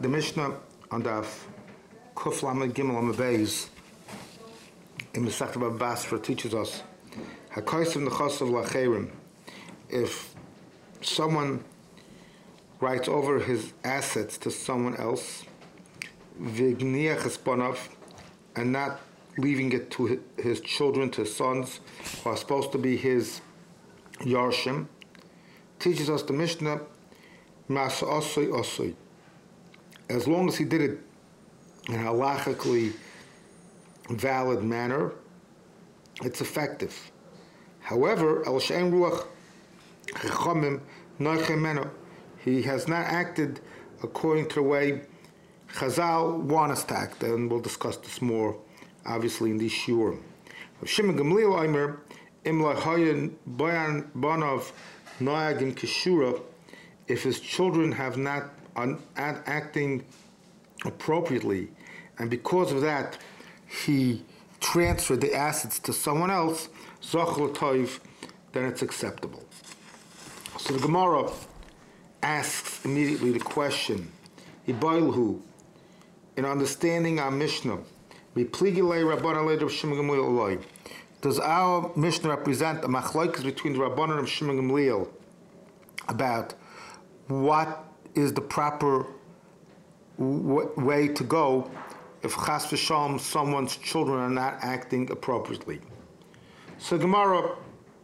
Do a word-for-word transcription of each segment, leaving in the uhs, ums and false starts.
the Mishnah on the Kuf Lamed Gimel on the Beis in the Masechta Bava Basra teaches us Hakaisim Nechasav Lacherim. If someone writes over his assets to someone else, Vigniach Esponav, and not leaving it to his children, to his sons, who are supposed to be his Yarshim, teaches us the Mishnah, Masa Osoi Osoi. As long as he did it in a halachically valid manner, it's effective. However, El Shein Ruach Chachamim Noichemeno, he has not acted according to the way Chazal want us to act, and we'll discuss this more, obviously, in these shiurim. Shimon Gamliel Omer, Imla Hayan Bayan Banov Noagim Kishura, if his children have not un- acting appropriately, and because of that he transferred the assets to someone else, Zoch L'Toiv, then it's acceptable. So the Gemara asks immediately the question, Ibailhu, in understanding our Mishnah, does our Mishnah represent a machlokes between the Rabbanan of Shimon Gamliel about what is the proper w- way to go if chas v'shalom someone's children are not acting appropriately? So Gemara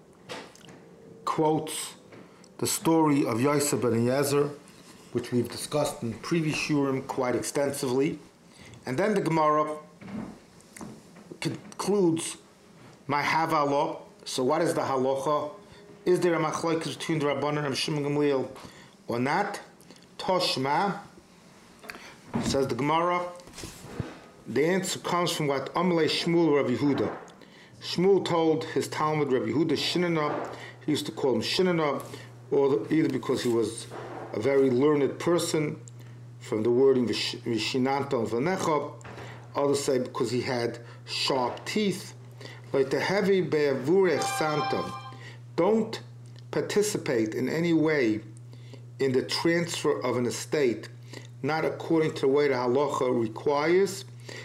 quotes the story of Yosef ben Eliezer, which we've discussed in previous shurim quite extensively, and then the Gemara concludes my Havala. So what is the halacha? Is there a machlokes between the Rabbanan and Shimon Gamliel or not? Toshma, says the Gemara, the answer comes from what Amalei Shmuel Rav Yehuda. Shmuel told his Talmud Rav Yehuda Shinana, he used to call him Shinana, or either because he was a very learned person, from the wording Vishinanta and Vanecha, others say because he had sharp teeth, like the heavy Be'avurech Santam. Don't participate in any way in the transfer of an estate, not according to the way the halacha requires.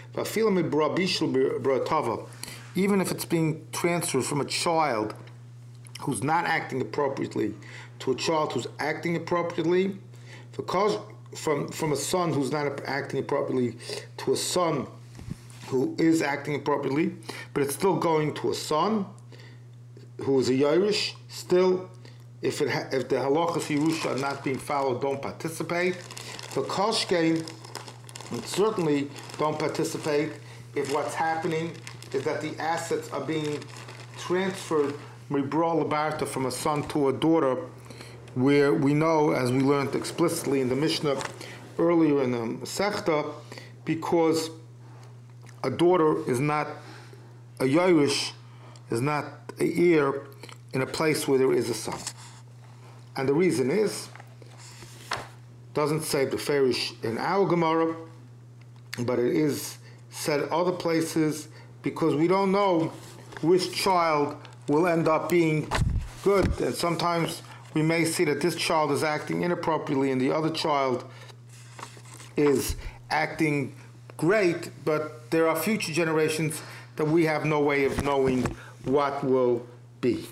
Even if it's being transferred from a child who's not acting appropriately to a child who's acting appropriately, because from, from a son who's not acting appropriately to a son who is acting appropriately, but it's still going to a son who is a Yerush, still, if it ha- if the halachas Yerusha are not being followed, don't participate. For Koshkein, certainly don't participate if what's happening is that the assets are being transferred Mibra Labarta from a son to a daughter, where we know, as we learned explicitly in the Mishnah earlier in the Masechta, because a daughter is not a Yerush, is not an heir in a place where there is a son. And the reason is, doesn't say the Farish in our Gemara, but it is said other places, because we don't know which child will end up being good. And sometimes we may see that this child is acting inappropriately and the other child is acting great, but there are future generations that we have no way of knowing what will be.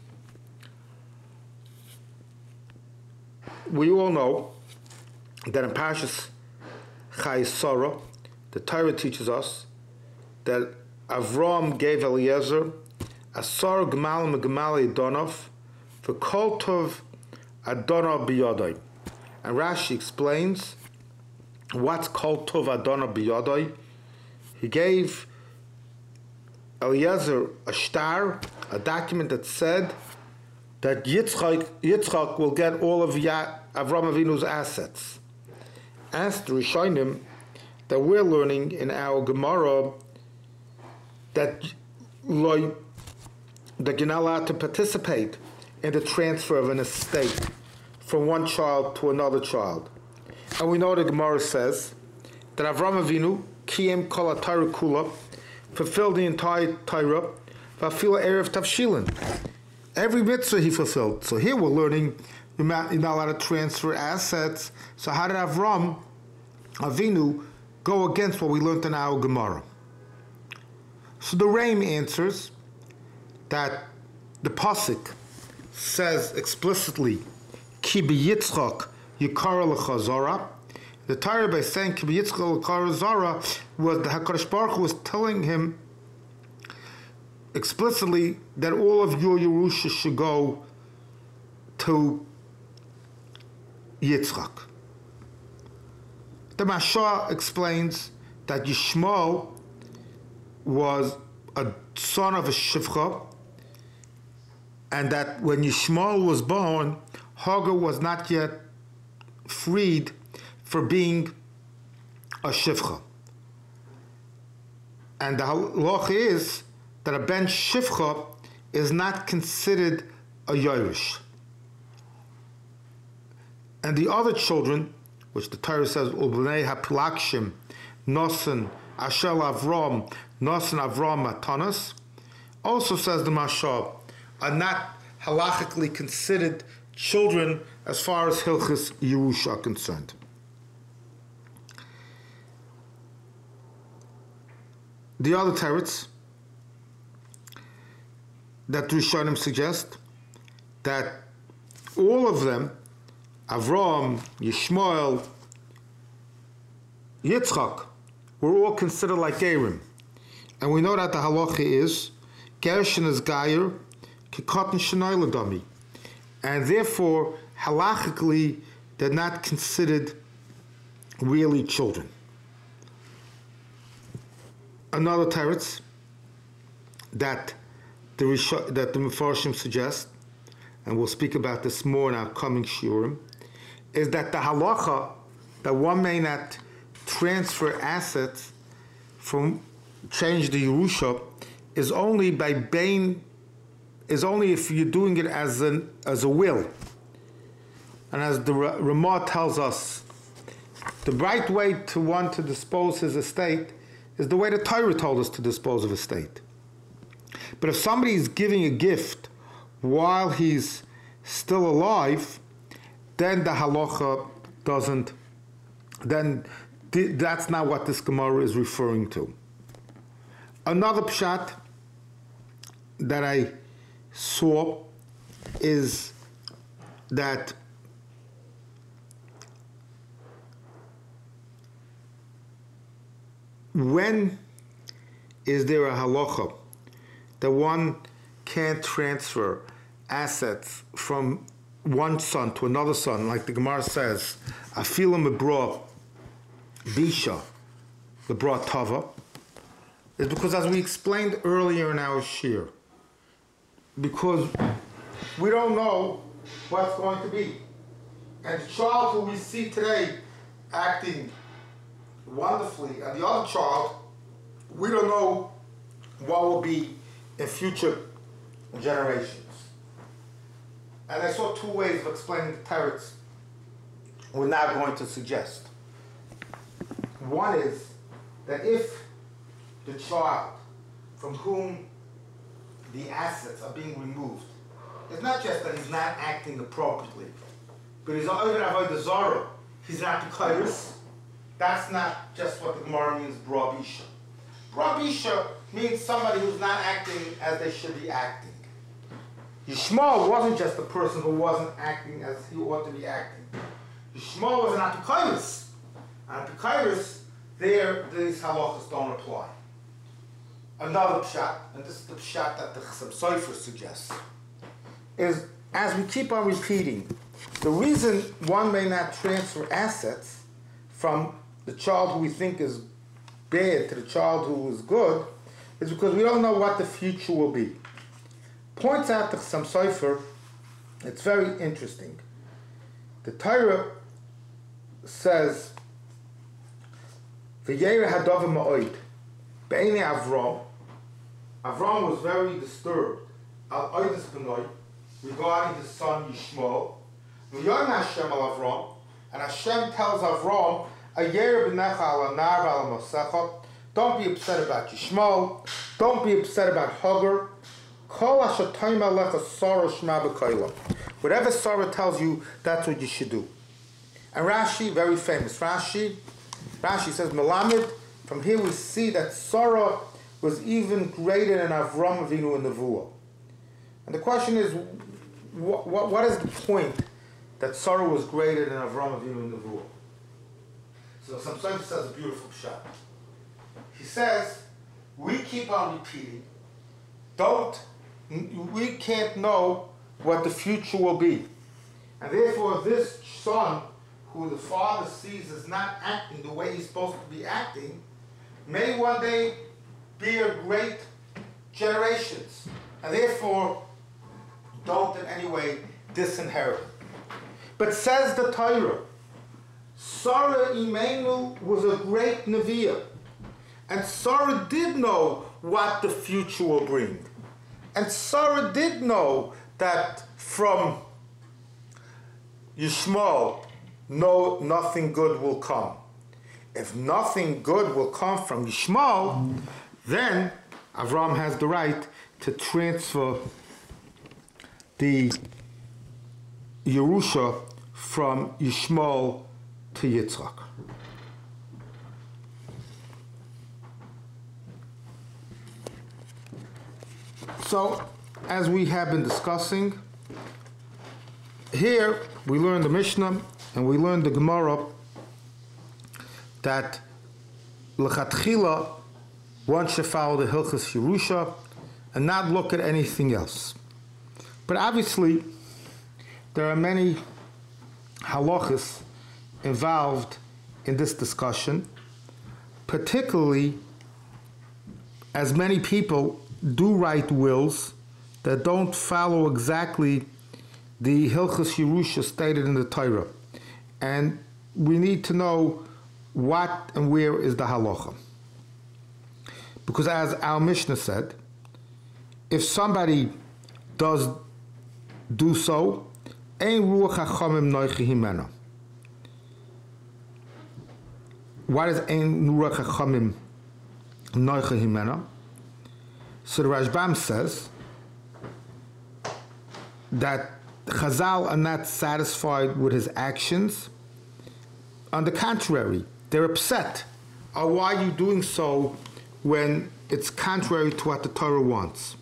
We all know that in Parshas Chayei Sarah, the Torah teaches us that Avram gave Eliezer Asar Gmal Megamali Adonov for Kol Tov Adonov Biyodai. And Rashi explains what's Kol Tov Adonov Biyodai. He gave Eliezer a star, a document that said that Yitzchak, Yitzchak will get all of ya, Avram Avinu's assets. As the Rishonim that we're learning in our Gemara, that loy, that you're not allowed to participate in the transfer of an estate from one child to another child. And we know the Gemara says that Avram Avinu, Kiyem Kol HaTorah Kula, fulfilled the entire Torah, Vafila Erev Tavshilin. Every mitzvah he fulfilled. So here we're learning you're not, you're not allowed to transfer assets. So how did Avram Avinu go against what we learned in our Gemara? So the Rame answers that the pasuk says explicitly, "Ki b'Yitzchak yikara l'chazara." The Torah, by saying "Ki b'Yitzchak yikara l'chazara," was the Hakadosh Baruch Hu was telling him explicitly that all of your Yerusha should go to Yitzchak. The Mashah explains that Yishmael was a son of a Shivcha, and that when Yishmael was born, Hagar was not yet freed for being a Shivcha. And the halach is that a ben Shivcha is not considered a Yerush. And the other children, which the Torah says, Ubnei HaPilakshim, Nosan, Ashel Avram, Nosan Avram Matanas, also says the Mashal, are not halachically considered children as far as Hilchis Yerusha are concerned. The other teretz that Rishonim suggest that all of them, Avram, Yishmael, Yitzchak, were all considered like Gerim. And we know that the halacha is Gershon is Gayer, Kikotin Shenoi Ladami. And therefore, halachically, they're not considered really children. Another teretz that the Risho, that the Mefarshim suggest, and we'll speak about this more in our coming shiurim, is that the halacha that one may not transfer assets from change the Yerusha is only by bain, is only if you're doing it as an as a will. And as the Ramah tells us, the right way to want to dispose his estate is the way the Torah told us to dispose of estate. But if somebody is giving a gift while he's still alive, then the halacha doesn't, then th- that's not what this Gemara is referring to. Another pshat that I saw is that when is there a halacha that one can't transfer assets from one son to another son, like the Gemara says, afilim mebra bisha lebra tava, is because, as we explained earlier in our shir, because we don't know what's going to be. And the child who we see today acting wonderfully, and the other child, we don't know what will be in future generations. And I saw two ways of explaining the teretz we're now going to suggest. One is that if the child from whom the assets are being removed, it's not just that he's not acting appropriately, but he's over avodah zara, he's not the kairos. That's not just what the Gemara means, brabisha. Brabisha means somebody who's not acting as they should be acting. Yishmael wasn't just the person who wasn't acting as he ought to be acting. Yishmael was an apikairos. An apikairos, there, these halachas don't apply. Another pshat, and this is the pshat that the Chassam Sofer suggests, is as we keep on repeating, the reason one may not transfer assets from the child who we think is bad to the child who is good is because we don't know what the future will be. Points out the Chassam Sofer, it's very interesting. The Torah says, V'yera hadava ma'oid, be'ene Avram. Avram was very disturbed al oidus b'noi, regarding his son Yishmael. V'yon Hashem al Avram, and Hashem tells Avram, Ayera b'necha al anar v'al mosecha, don't be upset about Yishmael, don't be upset about Hagar. Kol asher toim alecha Sarah shma b'koila. Whatever Sarah tells you, that's what you should do. And Rashi, very famous Rashi, Rashi says, Melamed, from here we see that Sarah was even greater than Avram Avinu in Nevuah. And the question is, what, what, what is the point that Sarah was greater than Avram Avinu in Nevuah? So some says a beautiful shot. He says, we keep on repeating, don't, we can't know what the future will be. And therefore this son, who the father sees as not acting the way he's supposed to be acting, may one day be a great generations. And therefore, don't in any way disinherit. But says the Torah, Sarah Imenu was a great Neviah. And Sarah did know what the future will bring. And Sarah did know that from Yishmael, no, nothing good will come. If nothing good will come from Yishmael, then Avram has the right to transfer the Yerusha from Yishmael to Yitzchak. So, as we have been discussing, here we learn the Mishnah and we learn the Gemara that l'chatchila one should follow the Hilchas Yerusha and not look at anything else. But obviously, there are many halachas involved in this discussion, particularly as many people do write wills that don't follow exactly the Hilchas Yerusha stated in the Torah. And we need to know what and where is the halacha. Because as our Mishnah said, if somebody does do so, ein ruach hachamim noiche himena. What is ein ruach hachamim noiche himena? So the Rashbam says that Chazal are not satisfied with his actions. On the contrary, they're upset. Oh, why are you doing so when it's contrary to what the Torah wants?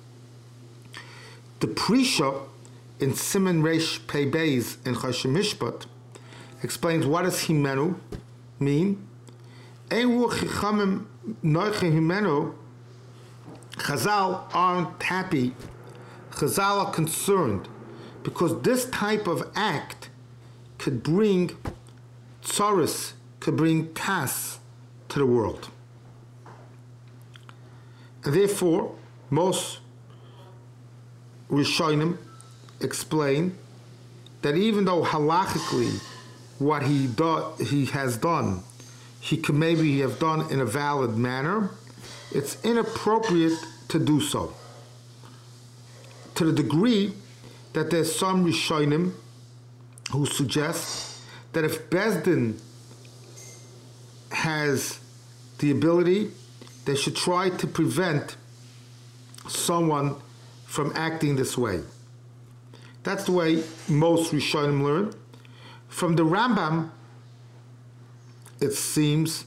The Prisha in Siman Reish Pei Beis in Choshen Mishpat explains what does himenu mean. Ein ruach chachamim noiche himenu. Chazal aren't happy. Chazal are concerned because this type of act could bring tsaris, could bring kas to the world. And therefore, most Rishonim explain that even though halachically what he do, he has done, he could maybe have done in a valid manner, it's inappropriate to do so. To the degree that there's some Rishonim who suggest that if Bezdin has the ability, they should try to prevent someone from acting this way. That's the way most Rishonim learn. From the Rambam, it seems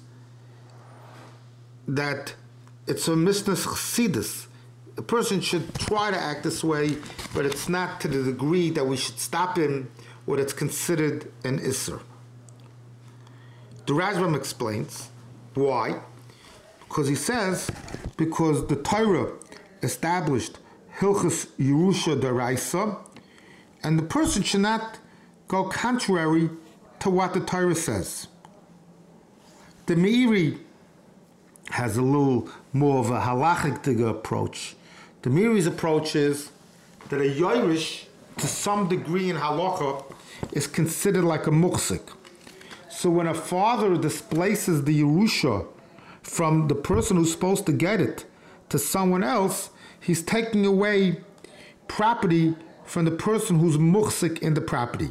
that it's a misnas chassidus. A person should try to act this way, but it's not to the degree that we should stop him or it's considered an isser. The Rashbam explains why. Because he says, because the Torah established Hilchas Yerusha Daraisa, and the person should not go contrary to what the Torah says. The Meiri has a little more of a halachic approach. The Meiri's approach is that a Yoirish, to some degree in halacha, is considered like a muksik. So when a father displaces the Yerusha from the person who's supposed to get it to someone else, he's taking away property from the person who's muksik in the property.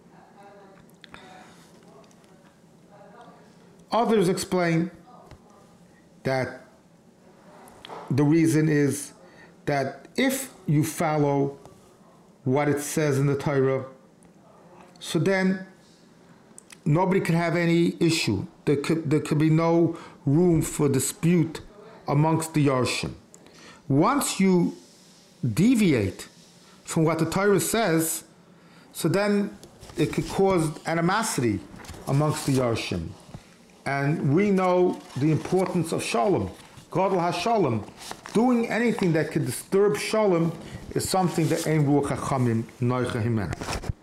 Others explain that the reason is that if you follow what it says in the Torah, so then nobody could have any issue. There could, there could be no room for dispute amongst the Yarshim. Once you deviate from what the Torah says, so then it could cause animosity amongst the Yarshim. And we know the importance of Shalom. Gadol HaShalom. Doing anything that could disturb Shalom is something that Ein Ruach HaChamim Noicha Himena.